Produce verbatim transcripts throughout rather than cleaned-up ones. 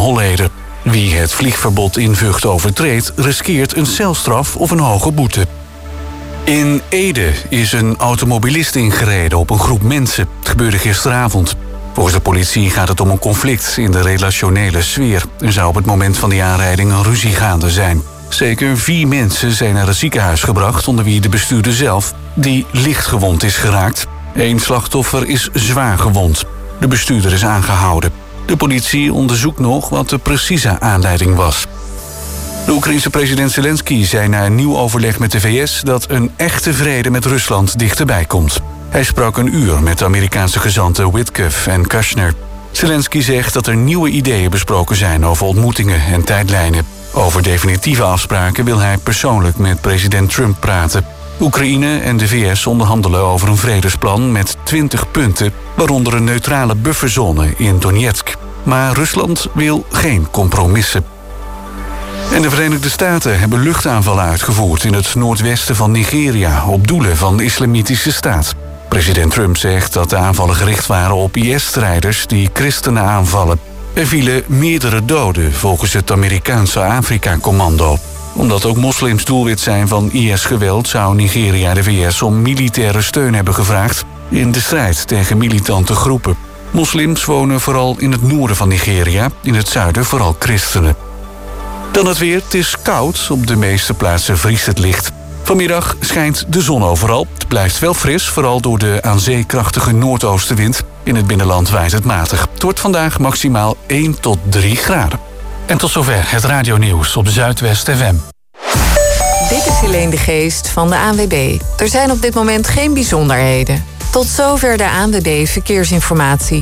Holleder. Wie het vliegverbod in Vught overtreedt, riskeert een celstraf of een hoge boete. In Ede is een automobilist ingereden op een groep mensen. Het gebeurde gisteravond. Volgens de politie gaat het om een conflict in de relationele sfeer. Er zou op het moment van die aanrijding een ruzie gaande zijn. Zeker vier mensen zijn naar het ziekenhuis gebracht, onder wie de bestuurder zelf, die licht gewond is geraakt. Eén slachtoffer is zwaar gewond. De bestuurder is aangehouden. De politie onderzoekt nog wat de precieze aanleiding was. De Oekraïense president Zelensky zei na een nieuw overleg met de V S dat een echte vrede met Rusland dichterbij komt. Hij sprak een uur met de Amerikaanse gezanten Witkoff en Kushner. Zelensky zegt dat er nieuwe ideeën besproken zijn over ontmoetingen en tijdlijnen. Over definitieve afspraken wil hij persoonlijk met president Trump praten. Oekraïne en de V S onderhandelen over een vredesplan met twintig punten, waaronder een neutrale bufferzone in Donetsk. Maar Rusland wil geen compromissen. En de Verenigde Staten hebben luchtaanvallen uitgevoerd in het noordwesten van Nigeria op doelen van de Islamitische Staat. President Trump zegt dat de aanvallen gericht waren op I S-strijders die christenen aanvallen. Er vielen meerdere doden volgens het Amerikaanse Afrika-commando. Omdat ook moslims doelwit zijn van I S-geweld zou Nigeria de V S om militaire steun hebben gevraagd in de strijd tegen militante groepen. Moslims wonen vooral in het noorden van Nigeria, in het zuiden vooral christenen. Dan het weer. Het is koud. Op de meeste plaatsen vriest het licht. Vanmiddag schijnt de zon overal. Het blijft wel fris, vooral door de aan zee krachtige noordoostenwind. In het binnenland waait het matig. Het wordt vandaag maximaal één tot drie graden. En tot zover het radionieuws op Zuidwest F M. Dit is Helene de Geest van de A N W B. Er zijn op dit moment geen bijzonderheden. Tot zover de A N W B Verkeersinformatie.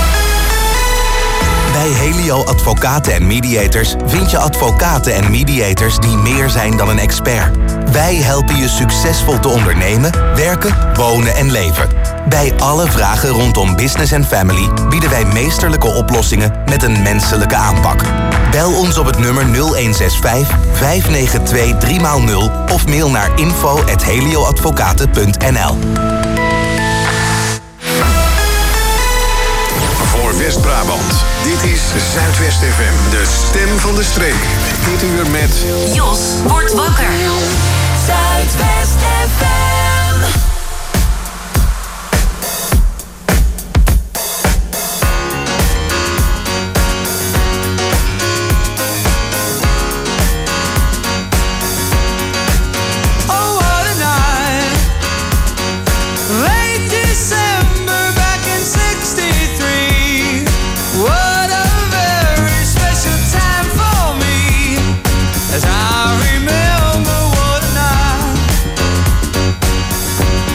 Bij Helio Advocaten en Mediators vind je advocaten en mediators die meer zijn dan een expert. Wij helpen je succesvol te ondernemen, werken, wonen en leven. Bij alle vragen rondom business en family bieden wij meesterlijke oplossingen met een menselijke aanpak. Bel ons op het nummer nul een zes vijf, vijf negen twee, drie nul of mail naar info at helioadvocaten punt n l. Voor West-Brabant, dit is Zuidwest F M, de stem van de streek. Dit uur met Jos wordt wakker. Zuidwest F M. As I remember what a night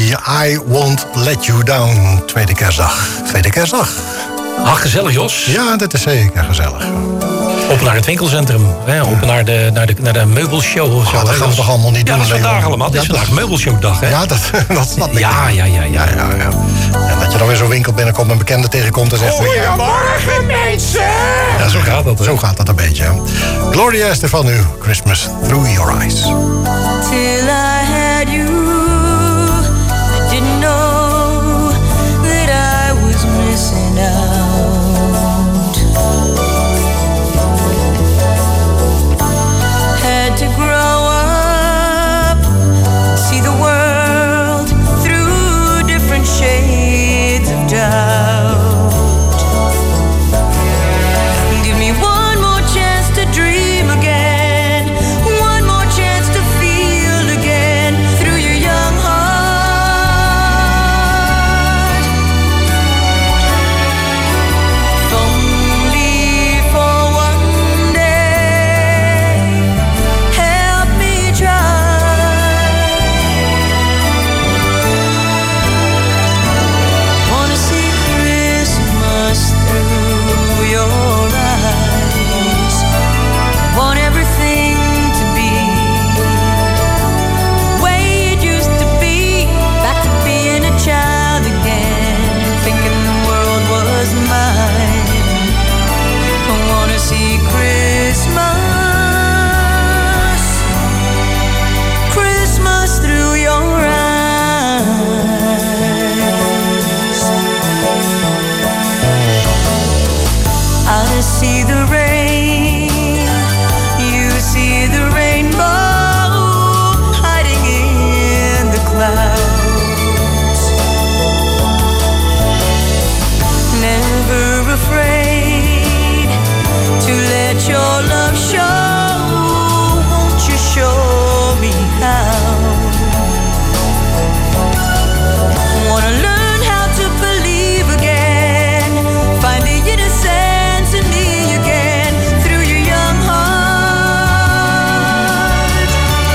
Jolie, I Won't Let You Down. Tweede kerstdag. Tweede kerstdag. Ach, gezellig, Jos. Ja, dat is zeker gezellig. Op naar het winkelcentrum. Hè? Op naar de, naar de, naar de meubelshow. Of zo, oh, dat gaan we toch allemaal niet ja, doen? Ja, dat is vandaag allemaal. Het is ja, vandaag meubelshowdag. Hè? Ja, dat, dat snap ik. Ja, ja, ja. ja, ja. ja, ja. En dat je dan weer zo'n winkel binnenkomt en een bekende tegenkomt en zegt... Goedemorgen, mensen! Ja, zo gaat dat. Hè? Zo gaat dat een beetje. Gloria Estefan nu. Christmas Through Your Eyes. Till I had you, I didn't know that I was missing out. Had to grow up, see the world through different shades of doubt. Give me one more chance to dream again, one more chance to feel again through your young heart. If only for one day, help me try. Wanna see Christmas through your eyes. Want everything to be the way it used to be. Back to being a child again, thinking the world was mine. I wanna see Christmas, Christmas through your eyes. I see the rain, you see the rainbow hiding in the clouds. Never afraid to let your love show. Won't you show me how? Wanna learn how to believe again, find the innocence in me again through your young heart.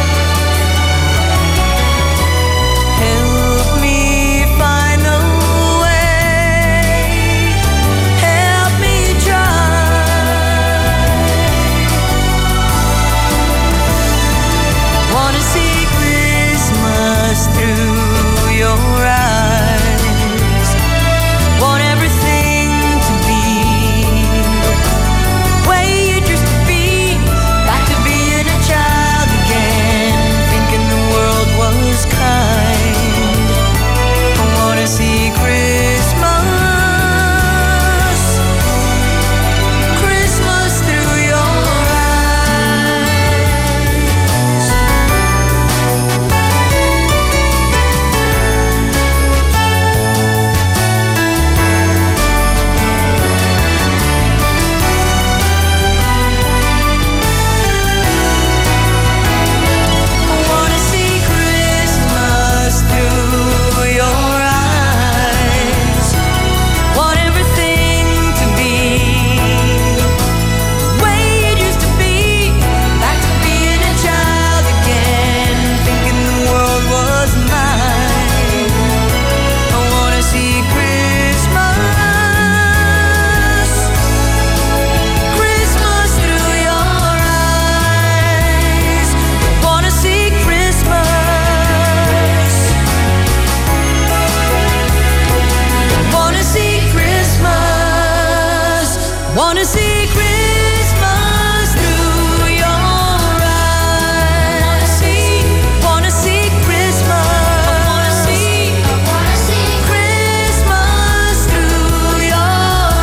Help me find the way, help me try. Wanna see Christmas through your eyes. Want everything to be the way it used to be. Back to being a child again, thinking the world was kind. I wanna see Christmas, Christmas through your eyes. I wanna see Christmas through your eyes. Want everything to be the way it used to be. Back to being a child again, thinking the world was mine. I wanna see Christmas, Christmas through your eyes. Wanna see Christmas, wanna see Christmas, wanna see Christmas through your eyes. Wanna see Christmas, wanna see, wanna see Christmas through your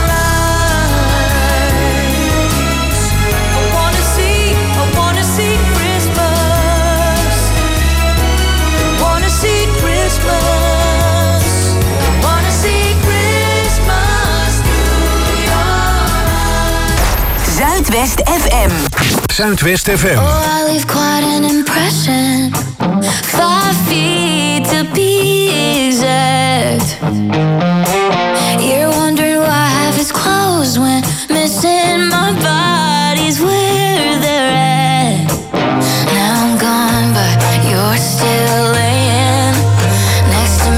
eyes. I wanna see, I wanna see Christmas, wanna see Christmas, wanna see Christmas through your eyes. Zuidwest F M. Zuidwest F M. Oh, I leave quite an impression. Five feet to be exact. You're wondering why half is closed when missing my body's where they're at. Now I'm gone, but you're still laying next to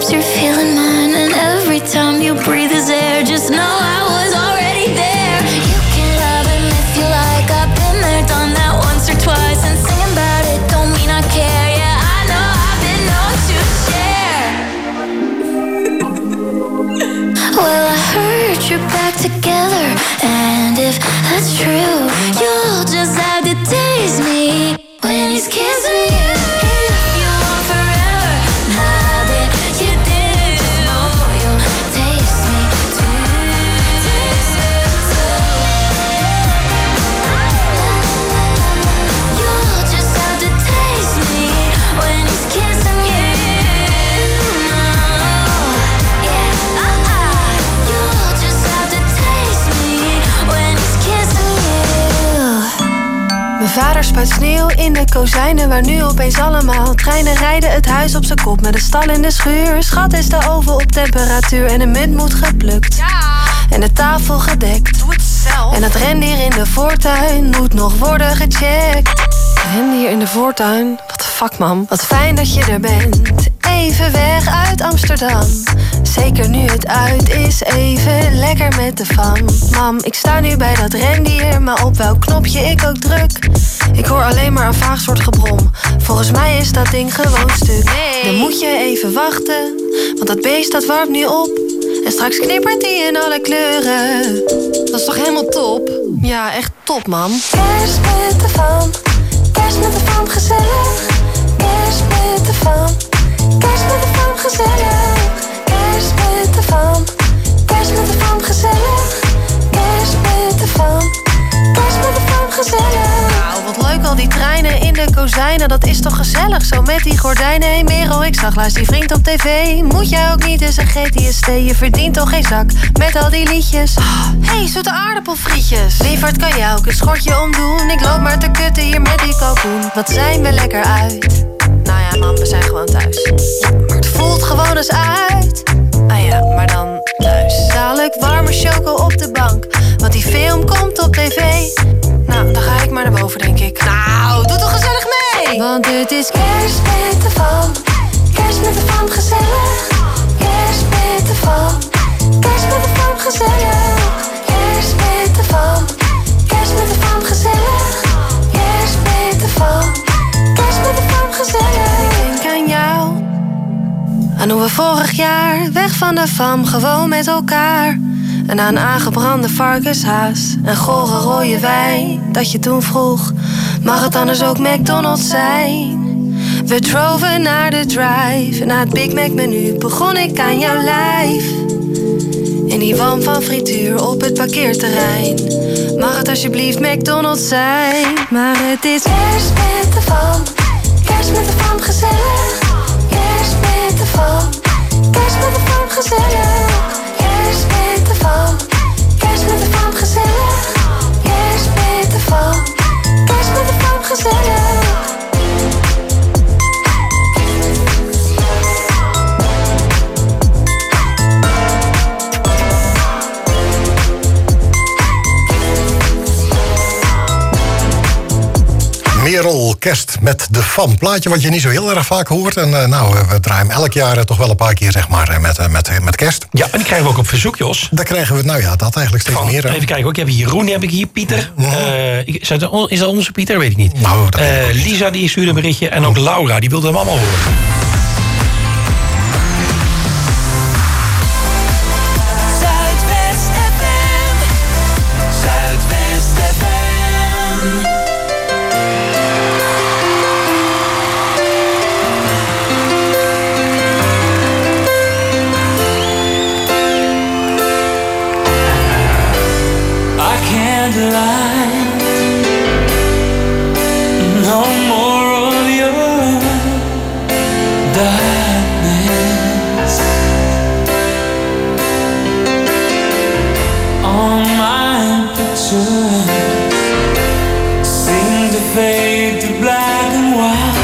lips, you're feeling mine. And every time you breathe his air, just know I was already there. You can love him if you like. I've been there, done that once or twice. And singing about it don't mean I care. Yeah, I know I've been known to share. Well, I heard you're back together, and if that's true, you'll just have to taste me when he's kissing you. If you want forever, now that you do, you'll taste me too. Taste me too. You'll just have to taste me when he's kissing you. Yeah, uh-uh. You'll just have to taste me when he's kissing you. Mijn vader spuit sneeuw in de kozijnen, waar nu opeens allemaal treinen rijden. Het huis op zijn kop met een stal in de schuur. Schat, is de oven op temperatuur en de munt moet geplukt. Ja. En de tafel gedekt. Doe het zelf. En het rendier in de voortuin moet nog worden gecheckt. Rendier in de voortuin? Wat de fuck, man. Wat fijn dat je er bent. Even weg uit Amsterdam. Zeker nu het uit is, even lekker met de fam. Mam, ik sta nu bij dat rendier, maar op welk knopje ik ook druk. Ik hoor alleen maar een vaag soort gebrom. Volgens mij is dat ding gewoon stuk. Nee. Dan moet je even wachten, want dat beest dat warmt nu op. En straks knippert die in alle kleuren. Dat is toch helemaal top? Ja, echt top, man. Kerst met de fam, kerst met de fam, gezellig. Kerst met de fam, kerst met de fam, gezellig. Kerst met de fam, kerst met de fam, gezellig. Kerst met de fam, kerst met de fam, gezellig. Nou, wat leuk al die treinen in de kozijnen, dat is toch gezellig zo met die gordijnen. Hey Merel, ik zag laatst die vriend op tv. Moet jij ook niet eens een G T S T? Je verdient toch geen zak met al die liedjes. Oh, hey, zoete aardappelfrietjes. Lieverd, kan jij ook een schortje omdoen? Ik loop maar te kutten hier met die kalkoen. Wat zijn we lekker uit. Nou ja, man, we zijn gewoon thuis. Ja, maar het voelt gewoon eens uit. Ah ja, maar dan thuis. Dadelijk warme choco op de bank, want die film komt op tv. Nou, dan ga ik maar naar boven, denk ik. Nou, doe toch gezellig mee! Want het is kerst met de fam, kerst met de fam, gezellig. Kerst met de fam, kerst met de fam, gezellig. Kerst met de fam, kerst met de fam, gezellig. Kerst met de fam, kerst met de fam, gezellig. Ik denk aan jou, aan hoe we vorig jaar weg van de fam, gewoon met elkaar. En aan aangebrande varkenshaas en gore rode wijn. Dat je toen vroeg, mag het anders ook McDonald's zijn? We droven naar de drive en na het Big Mac menu begon ik aan jouw lijf. In die walm van frituur op het parkeerterrein. Mag het alsjeblieft McDonald's zijn? Maar het is kerst met de fam, kerst met de fam, gezellig. Kerst met de fam, kerst met de fam, gezellig. Kerst met de fam, kerst met de fam, gezellig. Kerst met de fam, kerst met de fam, gezellig. Merel, kerst met de fam. Plaatje wat je niet zo heel erg vaak hoort. En uh, nou, we draaien hem elk jaar uh, toch wel een paar keer, zeg maar, met, uh, met, met kerst. Ja, en die krijgen we ook op verzoek, Jos. Daar krijgen we, nou ja, dat eigenlijk steeds Van, meer. Hè? Even kijken, ook. Ik heb hier Jeroen, heb ik hier Pieter. Mm-hmm. Uh, is, dat, is dat onze Pieter? Weet ik niet. Nou, dat uh, Lisa, die stuurde een berichtje. En ook Laura, die wilde hem allemaal horen. No more of your darkness. All my pictures seem to fade to black and white.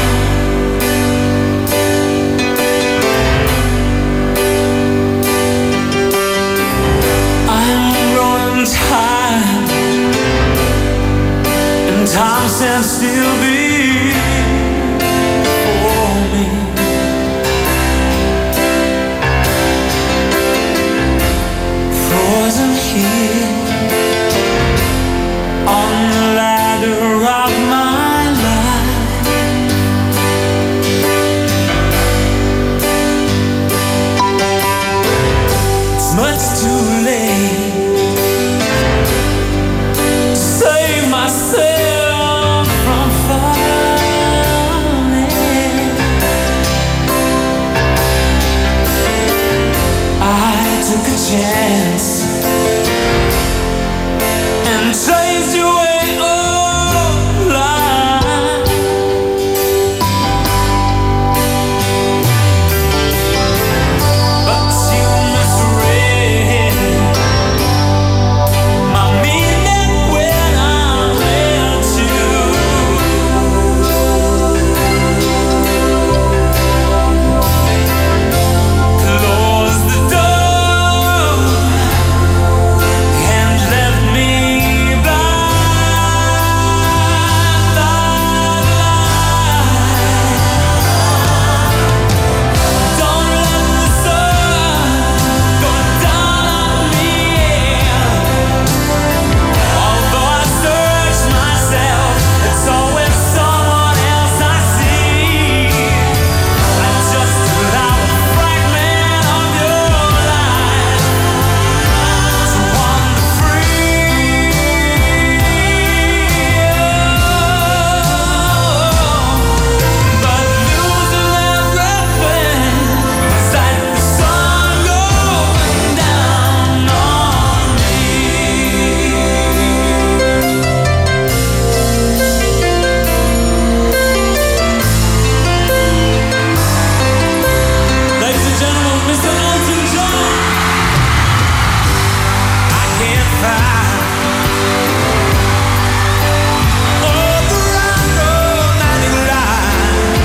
I'm growing tired, and time stands still before me. chance and chase you away online. But you misread my meaning when I met you. Close the door and left me blind. Don't let the sun go down on me. Although I search myself, it's always someone else I see. I just allow a fragment of your life to wander free. But losing everything is like the sun going down on me. Ladies and gentlemen, Mister Elton John. I can't find all the right romantic line.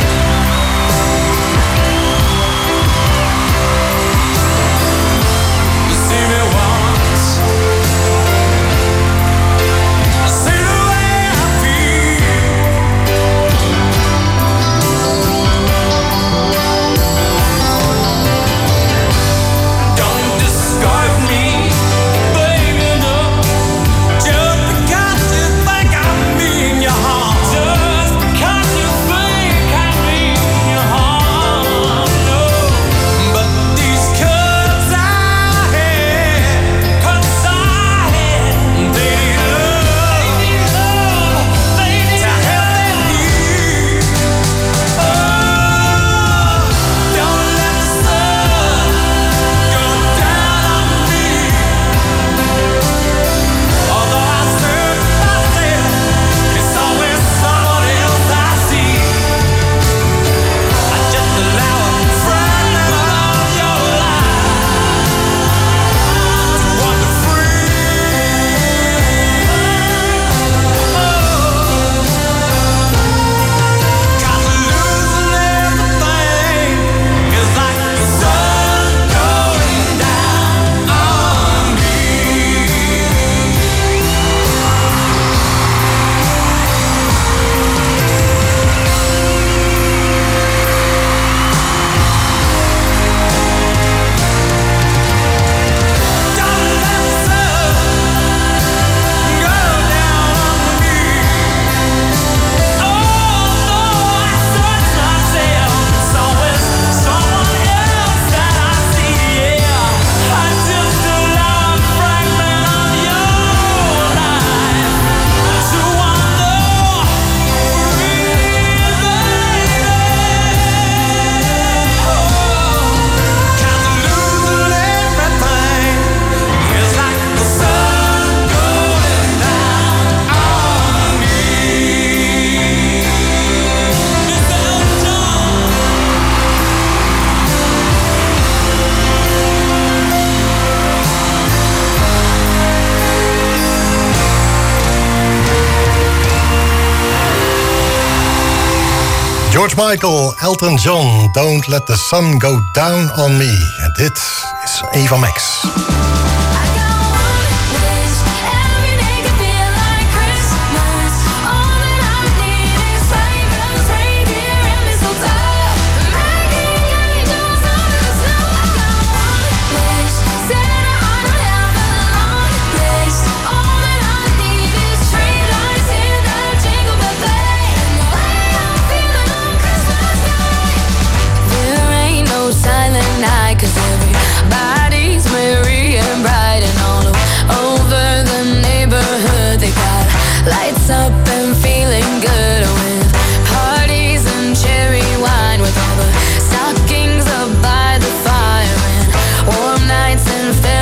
You see me once, I see the way I feel. Don't discard me, baby, no. Just because you think I mean you harm. Just because you think I mean you harm, no. But these cuts I had, cuts I had, they need love, they need to help me. Oh, don't let the sun go down on me. Although I search myself, it's always someone else I see. I just allow a fragment of your life to wander free. Cause losing everything is like the sun going down on me. Don't let the sun go down on me. Although I search myself, it's always someone else that I see. Yeah, I just allow a fragment of your life to wander free, baby. Cause losing everything is like the sun going down on me. Mister Elton John. George Michael, Elton John, Don't Let the Sun Go Down on Me. En dit is Eva Max. Silent night, 'cause everybody's merry and bright, and all over the neighborhood they got lights up and feeling good, with parties and cherry wine, with all the stockings up by the fire, and warm nights and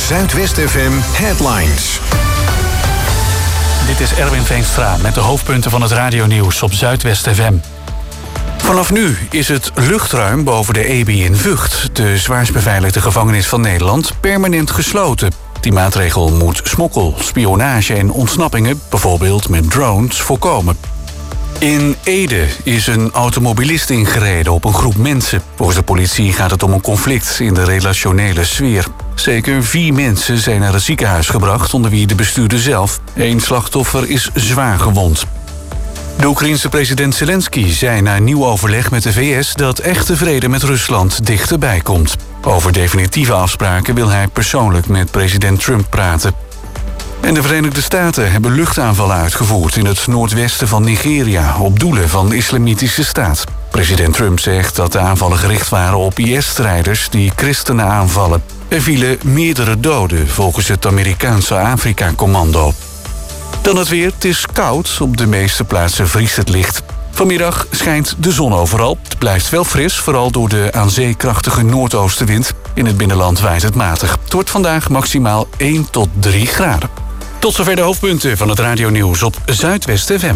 Zuidwest F M Headlines. Dit is Erwin Veenstra met de hoofdpunten van het radionieuws op Zuidwest F M. Vanaf nu is het luchtruim boven de E B I in Vught, de zwaarst beveiligde gevangenis van Nederland, permanent gesloten. Die maatregel moet smokkel, spionage en ontsnappingen, bijvoorbeeld met drones, voorkomen. In Ede is een automobilist ingereden op een groep mensen. Volgens de politie gaat het om een conflict in de relationele sfeer. Zeker vier mensen zijn naar het ziekenhuis gebracht, onder wie de bestuurder zelf. Eén slachtoffer is zwaar gewond. De Oekraïense president Zelensky zei na nieuw overleg met de V S dat echte vrede met Rusland dichterbij komt. Over definitieve afspraken wil hij persoonlijk met president Trump praten. En de Verenigde Staten hebben luchtaanvallen uitgevoerd in het noordwesten van Nigeria op doelen van de Islamitische Staat. President Trump zegt dat de aanvallen gericht waren op I S-strijders die christenen aanvallen. Er vielen meerdere doden volgens het Amerikaanse Afrika-commando. Dan het weer. Het is koud. Op de meeste plaatsen vriest het licht. Vanmiddag schijnt de zon overal. Het blijft wel fris, vooral door de aan zee krachtige noordoostenwind. In het binnenland waait het matig. Het wordt vandaag maximaal één tot drie graden. Tot zover de hoofdpunten van het radionieuws op Zuidwest F M.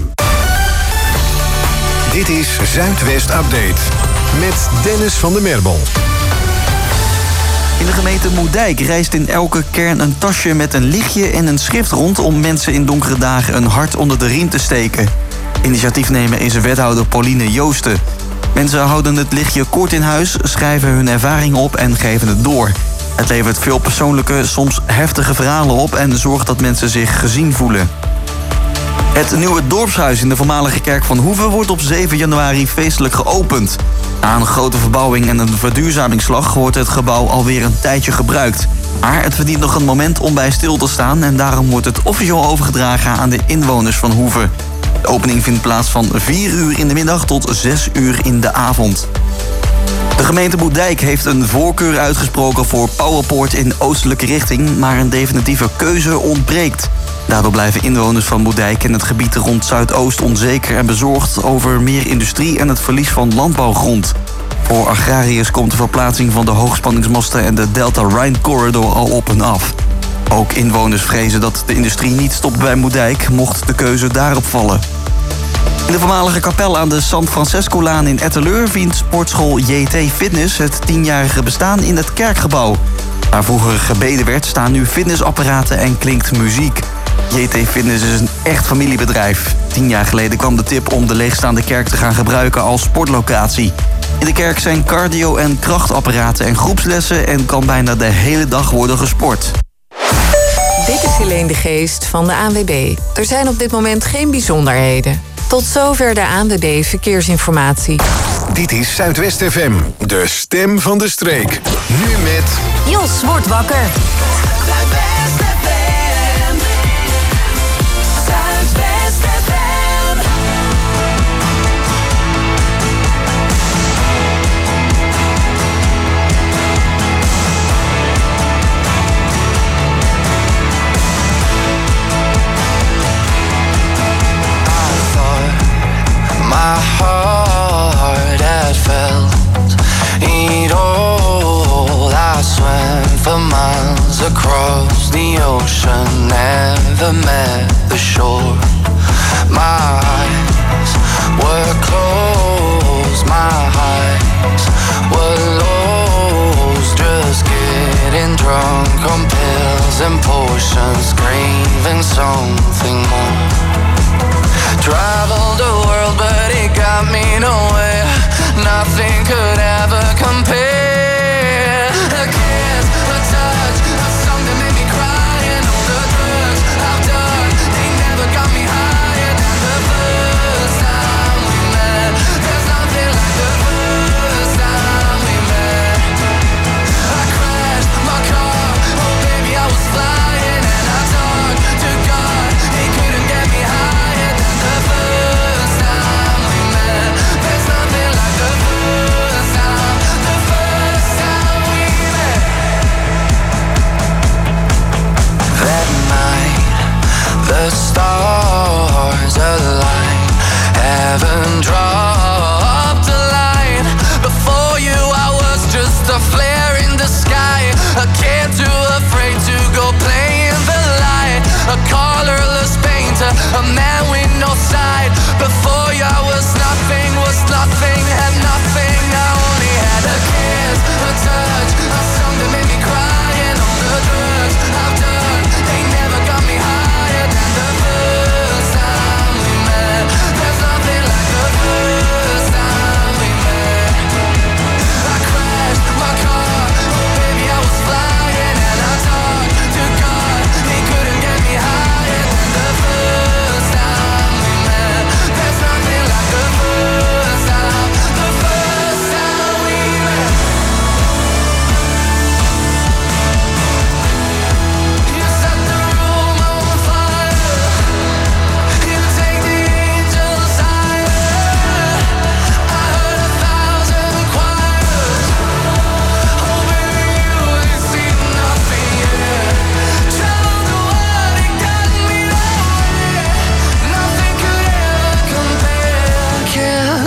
Dit is Zuidwest Update met Dennis van der Merbel. In de gemeente Moerdijk reist in elke kern een tasje met een lichtje en een schrift rond om mensen in donkere dagen een hart onder de riem te steken. Initiatiefnemer is wethouder Pauline Joosten. Mensen houden het lichtje kort in huis, schrijven hun ervaringen op en geven het door. Het levert veel persoonlijke, soms heftige verhalen op en zorgt dat mensen zich gezien voelen. Het nieuwe dorpshuis in de voormalige kerk van Hoeve wordt op zeven januari feestelijk geopend. Na een grote verbouwing en een verduurzamingsslag wordt het gebouw alweer een tijdje gebruikt. Maar het verdient nog een moment om bij stil te staan en daarom wordt het officieel overgedragen aan de inwoners van Hoeve. De opening vindt plaats van vier uur in de middag tot zes uur in de avond. De gemeente Moerdijk heeft een voorkeur uitgesproken voor Powerpoort in oostelijke richting, maar een definitieve keuze ontbreekt. Daardoor blijven inwoners van Moerdijk en het gebied rond Zuidoost onzeker en bezorgd over meer industrie en het verlies van landbouwgrond. Voor agrariërs komt de verplaatsing van de hoogspanningsmasten en de Delta Rhine Corridor al op en af. Ook inwoners vrezen dat de industrie niet stopt bij Moerdijk, mocht de keuze daarop vallen. In de voormalige kapel aan de San Francesco-laan in Etteleur vindt sportschool J T Fitness het tienjarige bestaan in het kerkgebouw. Waar vroeger gebeden werd, staan nu fitnessapparaten en klinkt muziek. J T Fitness is een echt familiebedrijf. Tien jaar geleden kwam de tip om de leegstaande kerk te gaan gebruiken als sportlocatie. In de kerk zijn cardio- en krachtapparaten en groepslessen en kan bijna de hele dag worden gesport. Dit is Helene de Geest van de A N W B. Er zijn op dit moment geen bijzonderheden. Tot zover de A N W B Verkeersinformatie. Dit is Zuidwest F M, de stem van de streek. Nu met... Jos wordt wakker. Zuidwest F M. Zuidwest F M. My heart had felt it all. I swam for miles across the ocean, never met the shore. My eyes were closed, my eyes were lost, just getting drunk on pills and potions, craving something more. Traveled the world, but it got me nowhere. Nothing could ever compare. A kiss, a touch, a song that made me cry, and all the drugs I've done, they never got me higher than the first time we met. There's nothing like the first time we met. I crashed my car, oh baby I was flying, and I talked to God, he couldn't get me higher than the first time we met. There's nothing like the first time, the first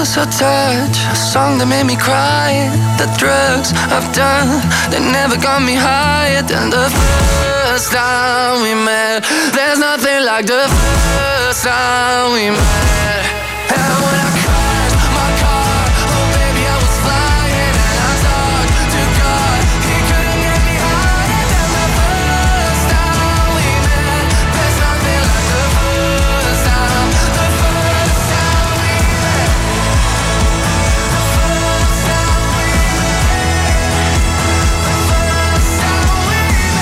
kiss, a touch, a song that made me cry. The drugs I've done, they never got me higher than the first time we met. There's nothing like the first time we met. And when I crashed my car, oh baby I was flying, and I talked to God, he couldn't get me higher than the first time we met. There's nothing like the first time, the first time we met. The first time we met. The first time we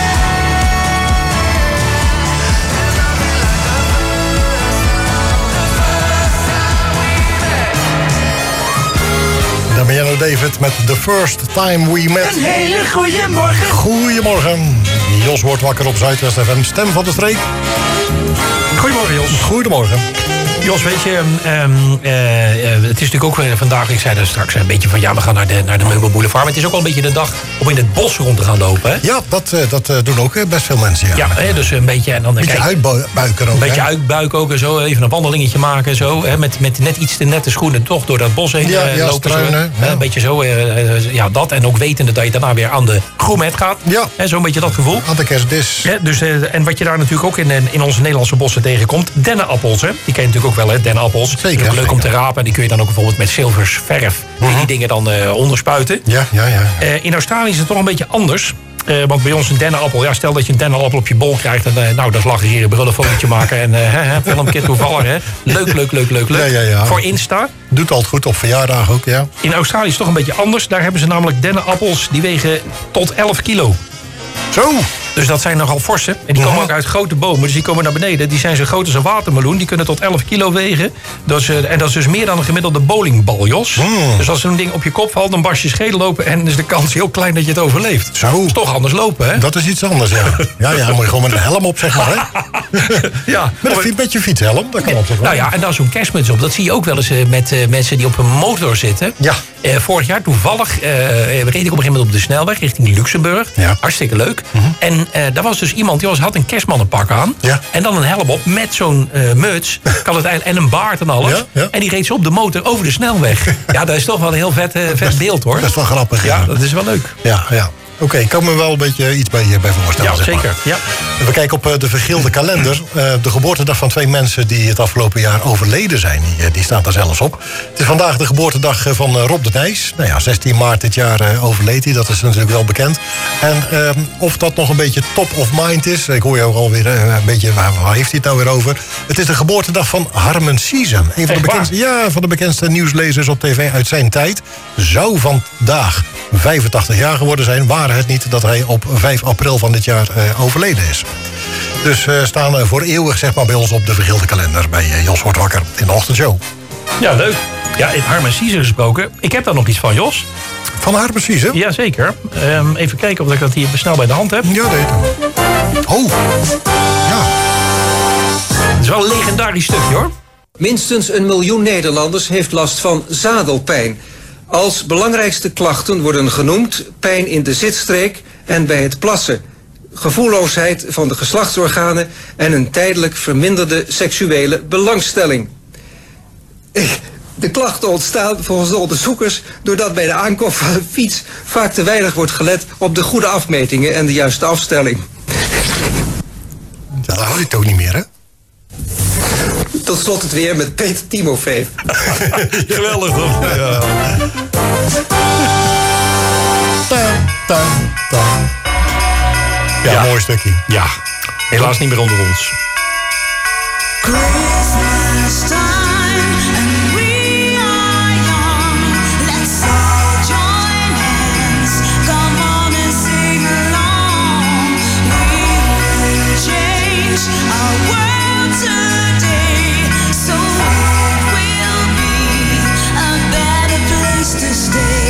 Damiano David met The First Time We Met. Een hele goede morgen. Goedemorgen. Jos wordt wakker op Zuidwest F M. Stem van de streek. Goedemorgen, Jos. Goedemorgen. Jos, weet je, um, uh, uh, het is natuurlijk ook weer vandaag, ik zei daar straks een beetje van, ja, we gaan naar de, naar de Meubelboulevard. Maar het is ook wel een beetje de dag om in het bos rond te gaan lopen, hè? Ja, dat, uh, dat uh, doen ook uh, best veel mensen, ja. Ja, hè, dus een beetje... En dan, een beetje uitbuiken ook, Een beetje hè? uitbuiken ook en zo, even een wandelingetje maken zo. Hè, met, met net iets te nette schoenen toch door dat bos heen ja, uh, ja, lopen. struinen, zo, ja. Een beetje zo, uh, uh, ja, dat. En ook wetende dat je daarna weer aan de gourmet gaat. Ja. Zo'n beetje dat gevoel. Aan de kerstdis. Ja, dus, uh, en wat je daar natuurlijk ook in, in onze Nederlandse bossen tegenkomt, dennenappels, hè? Die ken je natuurlijk ook wel, hè? Dennenappels. Zeker. Leuk zeker. om te rapen. En die kun je dan ook bijvoorbeeld met zilvers verf Mm-hmm. die dingen dan uh, onderspuiten. Ja, ja, ja. ja. Uh, in Australië is het toch een beetje anders. Uh, want bij ons een dennenappel, ja, stel dat je een dennenappel op je bol krijgt. En, uh, nou, dat is lachen hier, een brullenfotootje maken. En uh, hè, filmpje toevallig, hè. Leuk, leuk, leuk, leuk, leuk. Ja, ja, ja. Voor Insta. Doet altijd goed op verjaardagen ook, ja. In Australië is het toch een beetje anders. Daar hebben ze namelijk dennenappels die wegen tot elf kilo. Zo. Dus dat zijn nogal forse. En die komen ook uit grote bomen. Dus die komen naar beneden. Die zijn zo groot als een watermeloen. Die kunnen tot elf kilo wegen. Dat is, uh, en dat is dus meer dan een gemiddelde bowlingbal, Jos. Mm. Dus als zo'n ding op je kop valt, dan barst je schedel open. En is de kans heel klein dat je het overleeft. Zo. Dat is toch anders lopen, hè? Dat is iets anders, ja. Ja, ja, dan moet je gewoon met een helm op, zeg maar, hè. Ja. Met een, met je fietshelm, dat kan op, zeg maar. Nou ja, en dan zo'n kerstmuts op. Dat zie je ook wel eens uh, met uh, mensen die op een motor zitten. Ja. Uh, vorig jaar toevallig uh, reed ik op een gegeven moment op de snelweg richting Luxemburg. Ja. Hartstikke leuk. Mm-hmm. En uh, daar was dus iemand die was, had een kerstmannenpak aan. Ja. En dan een helm op met zo'n uh, muts. Kan het, en een baard en alles. Ja, ja. En die reed zo op de motor over de snelweg. Ja, dat is toch wel een heel vet, uh, vet best, beeld, hoor. Best wel grappig, Ja, ja. dat is wel leuk. Ja, ja. Oké, okay, ik kan me wel een beetje iets bij, bij voorstellen. Ja, zeg maar. zeker. Ja. We kijken op uh, de vergilde kalender. Uh, de geboortedag van twee mensen die het afgelopen jaar overleden zijn. Die, uh, die staat daar zelfs op. Het is vandaag de geboortedag uh, van uh, Rob de Nijs. Nou ja, zestien maart dit jaar uh, overleed hij. Dat is natuurlijk wel bekend. En uh, of dat nog een beetje top of mind is. Ik hoor je ook alweer uh, een beetje, waar, waar heeft hij het nou weer over? Het is de geboortedag van Harmen Siezen. Een van de, bekendste, ja, van de bekendste nieuwslezers op tv uit zijn tijd. Zou vandaag vijfentachtig jaar geworden zijn. Waren het niet dat hij op vijf april van dit jaar uh, overleden is. Dus we uh, staan uh, voor eeuwig, zeg maar, bij ons op de vergilde kalender. Bij uh, Jos wordt wakker in de ochtendshow. Ja, leuk. Ja, in Harmen Siezen gesproken. Ik heb daar nog iets van, Jos. Van Harmen Siezen? Jazeker. Um, even kijken of ik dat hier snel bij de hand heb. Ja, nee. Oh. Ja. Het is wel een legendarisch stukje, hoor. Minstens een miljoen Nederlanders heeft last van zadelpijn. Als belangrijkste klachten worden genoemd pijn in de zitstreek en bij het plassen, gevoelloosheid van de geslachtsorganen en een tijdelijk verminderde seksuele belangstelling. De klachten ontstaan volgens de onderzoekers doordat bij de aankoop van een fiets vaak te weinig wordt gelet op de goede afmetingen en de juiste afstelling. Ja, dat hou je toch niet meer, hè? Tot slot het weer met Peter Timofeev. Geweldig, toch? Ja. Ta, ta, ta. Ja, Ja. mooi stukje. Ja, helaas niet meer onder ons. Christmas time and we are young. Let's all join hands. Come on and sing along. We will change our world today, so it will be a better place to stay.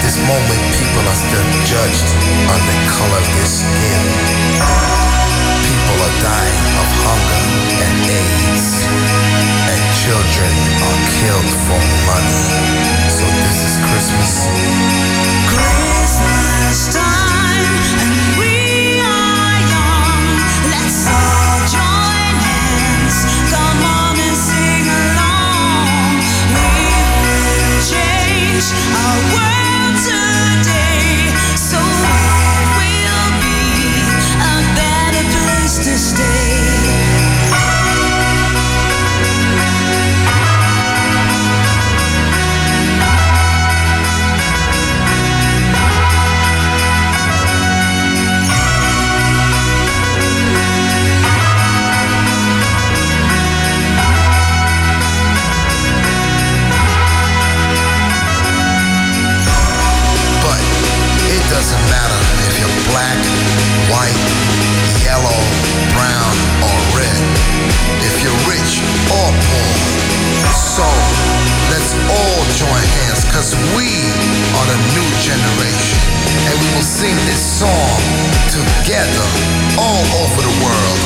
this moment, people are still judged on the color of their skin. People are dying of hunger and AIDS, and children are killed for money. So this is Christmas. Christmas time, and we are young. Let's all join hands. Come on and sing along. We will change our world today, so it will be a better place to stay. Doesn't matter if you're black, white, yellow, brown, or red. If you're rich or poor. So, let's all join hands, cause we are the new generation. And we will sing this song together all over the world.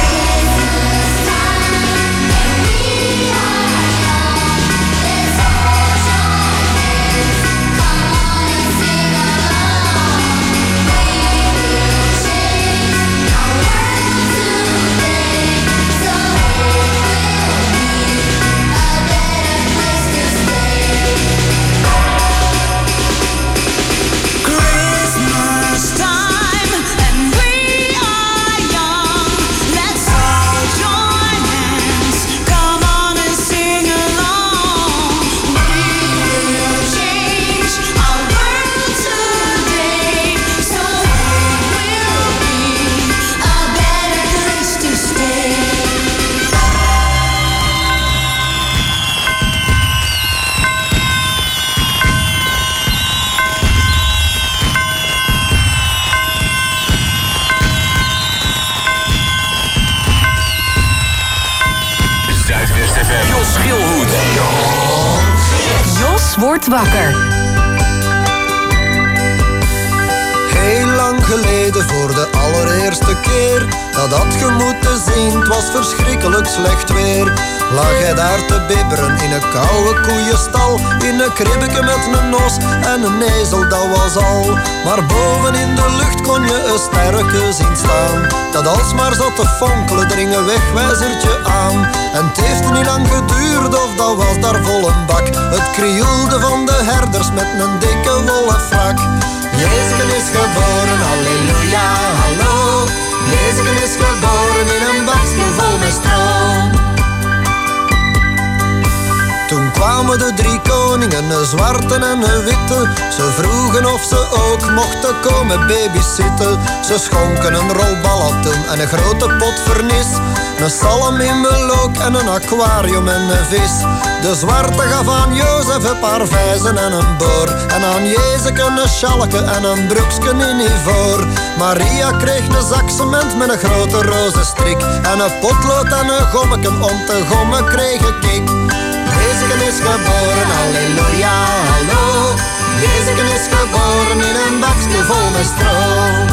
Wordt wakker. Heel lang geleden, voor de allereerste keer dat had je moeten zien, het was verschrikkelijk slecht weer. Lag hij daar te bibberen in een koude koeienstal, in een kribbeke met een nos en een ezel, dat was al. Maar boven in de lucht kon je een sterke zien staan, dat alsmaar zat te fonkelen, dring een wegwijzertje aan. En het heeft niet lang geduurd of dat was daar vol een bak. Het krioelde van de herders met een dikke wollen frak. Jezus is geboren, halleluja, hallo. Jezus is geboren in een bakje vol met stro. Toen kwamen de drie koningen, een zwarte en een witte. Ze vroegen of ze ook mochten komen babysitten. Ze schonken een rol ballatoen en een grote pot vernis, een salamimelook en een aquarium en een vis. De zwarte gaf aan Jozef een paar vijzen en een boor, en aan Jezeke een schalke en een broeksken in ivoor. Maria kreeg een zak cement met een grote roze strik, en een potlood en een gommeken om te gommen kreeg een kik. Jezus is geboren, halleluja, hallo. Jezus is geboren in een bakje vol met stro.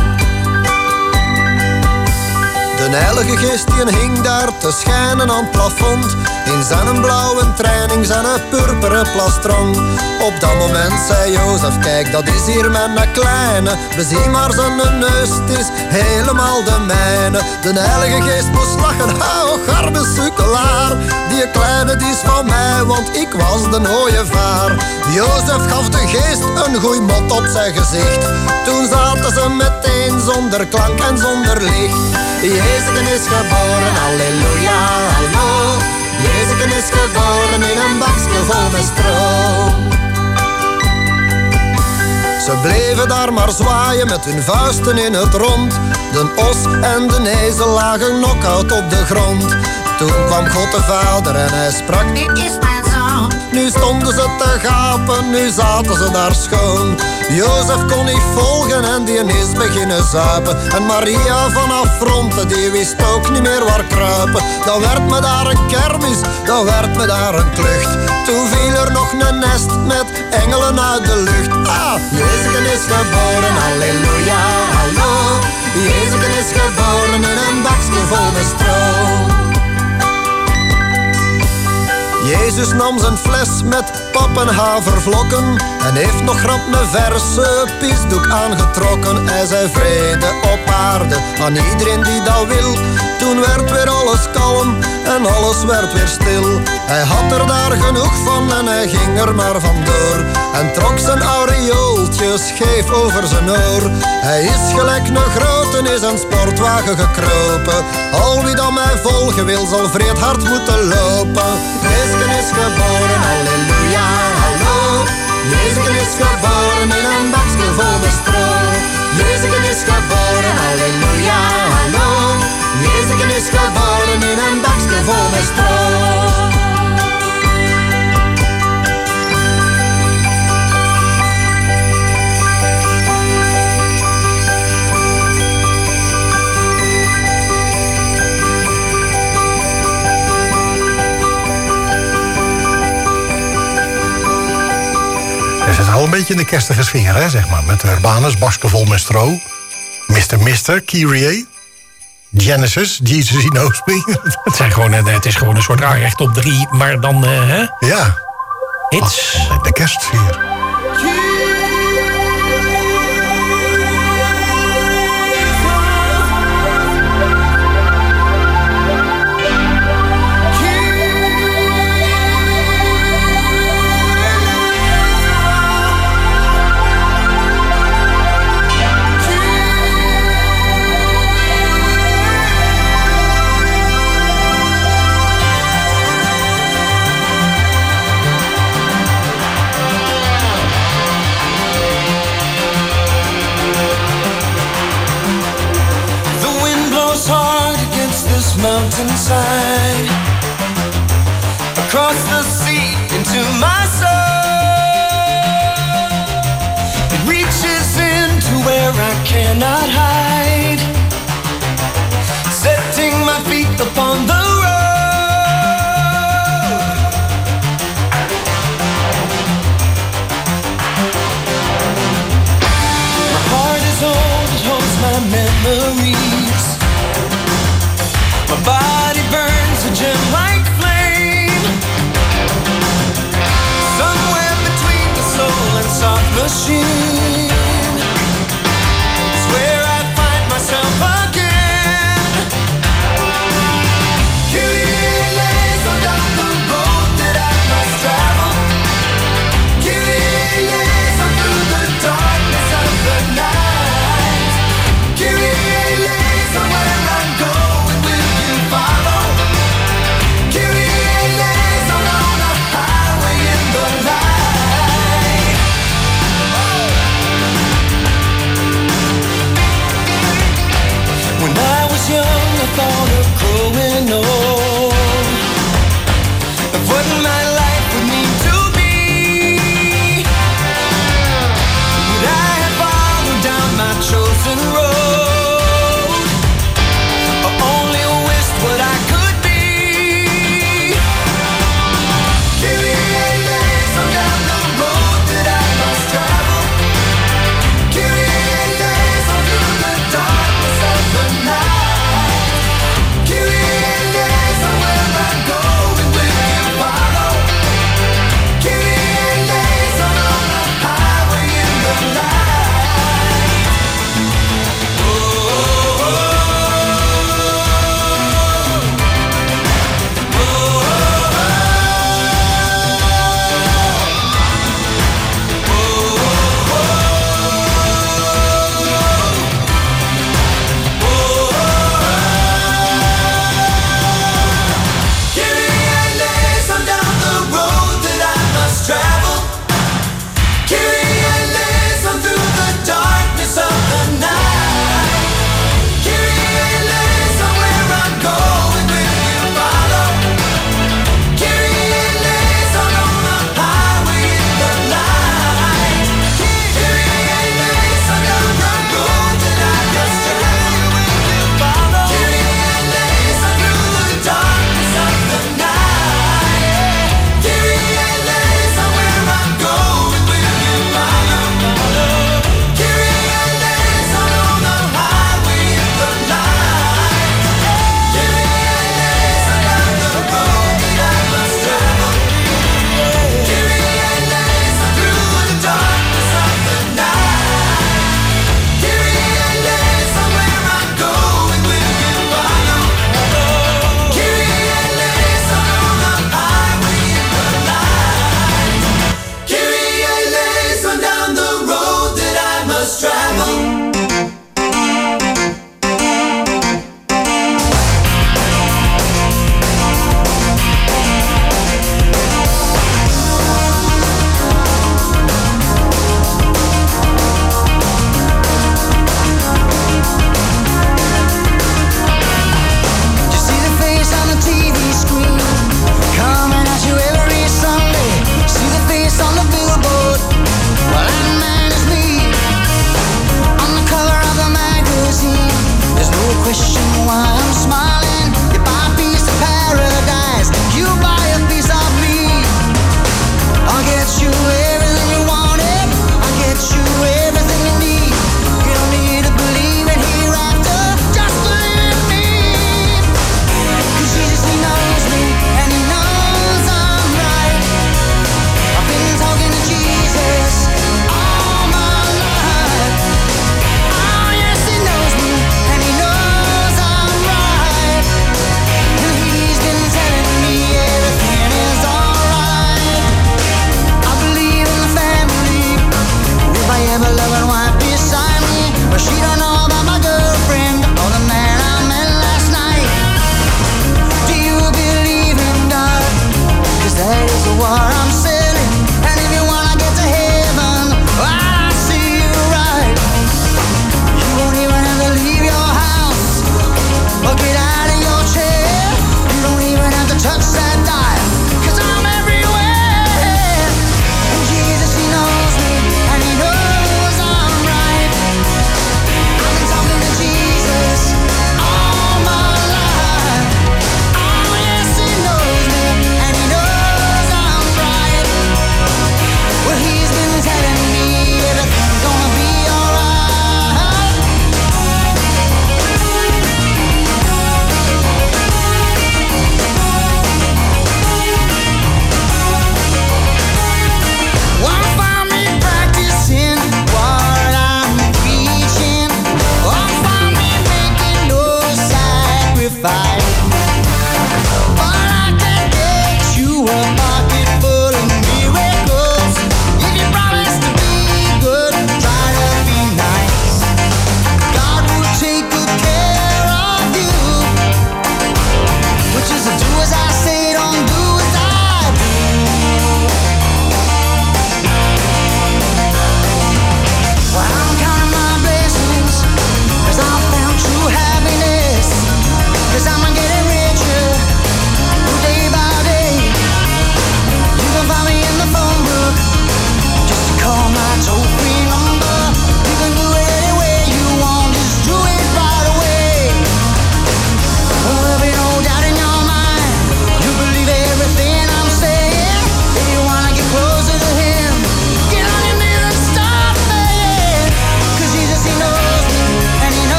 De heilige geest die hing daar te schijnen aan het plafond, in zijn blauwe training, zijn purperen plastron. Op dat moment zei Jozef, kijk, dat is hier mijn kleine. Bezie maar zijn neus, het is helemaal de mijne. De heilige geest moest lachen, hou, garbe sukkelaar. Die kleine die is van mij, want ik was de ooievaar. Jozef gaf de geest een goeie mot op zijn gezicht. Toen zaten ze meteen zonder klank en zonder licht. Jezus is geboren, halleluja, hallo. Jezus is geboren in een bakje vol met stro. Ze bleven daar maar zwaaien met hun vuisten in het rond. De os en de ezel lagen knock-out op de grond. Toen kwam God de Vader en hij sprak: dit is mijn zoon. Nu stonden ze te gapen, nu zaten ze daar schoon. Jozef kon niet volgen en die is beginnen zuipen. En Maria van Affronten, die wist ook niet meer waar kruipen. Dan werd me daar een kermis, dan werd me daar een klucht. Toen viel er nog een nest met engelen uit de lucht. Ah, Jezus is geboren, halleluja, hallo. Jezus is geboren in een bakje vol met stro. Jezus nam zijn fles met pap en havervlokken en heeft nog grap een verse piesdoek aangetrokken. Hij zei vrede op aarde aan iedereen die dat wil. Toen werd weer alles kalm en alles werd weer stil. Hij had er daar genoeg van en hij ging er maar vandoor. En trok zijn aureooltje scheef over zijn oor. Hij is gelijk een grote is een sportwagen gekropen. Al wie dan mij volgen wil zal vreed hard moeten lopen. Jezus is geboren, halleluja, hallo. Jezus is geboren in een bakje vol met stro. Jezus is geboren, halleluja, hallo. Jezus is geboren in een bakje vol met stro. Het zit al een beetje in de kerstige sfeer, hè, zeg maar. Met Urbanus, Basken vol met stro. mister Mister, Kyrie. Genesis, Jesus in Oostpring. Het, zijn gewoon, het is gewoon een soort recht op drie, maar dan... Uh, hè? Ja. Hits. Oh, de kerstsfeer. Mountainside, across the sea into my soul. It reaches into where I cannot hide, setting my feet upon the road. My heart is old, it holds my memories. My body burns a gem-like flame, somewhere between the soul and soft machine is where I find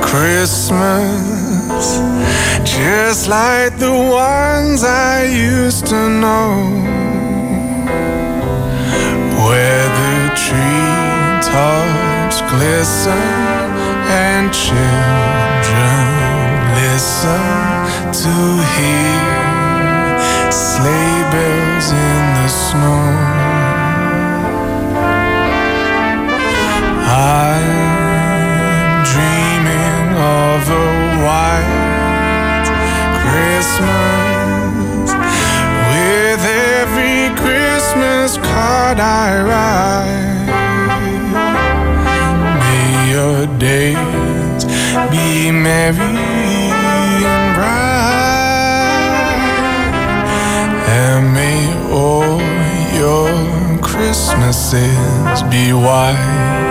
Christmas, just like the ones I used to know, where the treetops glisten and children listen to hear sleigh bells in the snow. I'm dreaming of a white Christmas, with every Christmas card I write. May your days be merry and bright, and may all your Christmases be white.